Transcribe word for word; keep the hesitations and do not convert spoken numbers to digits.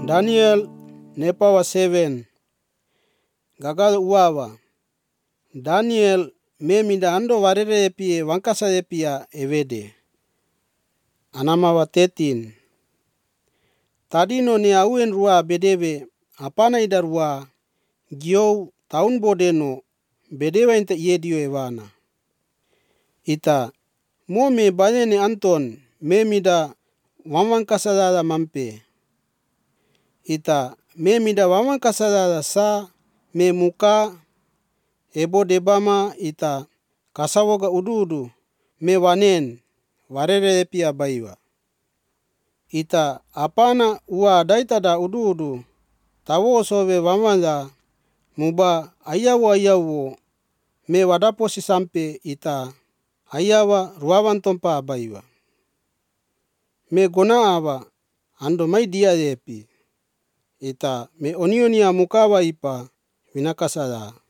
Daniel nepawa seven. Gagal uawa. Daniel memida ando warere epie wangkasa epia evede. Anamawa thirteen. Tadino ni auen rua bedewe apana ida rua giou taun bodeno bedewa inte iedio ewana. Ita mo me banene Anton memida wamwangkasa dada mampe. Ita memida wamwangkasa dada sa me muka ebo debama ita kasawoga udu-udu me wanen warere epia baiwa. Ita apana ua daitada udu-udu tawo sowe wamwanda muba ayawo ayawo me wadaposi sampe ita ayawa ruawan tompa baiwa. Me gona awa ando mai dia epi. Ita me onionia mukawa ipa winakasada.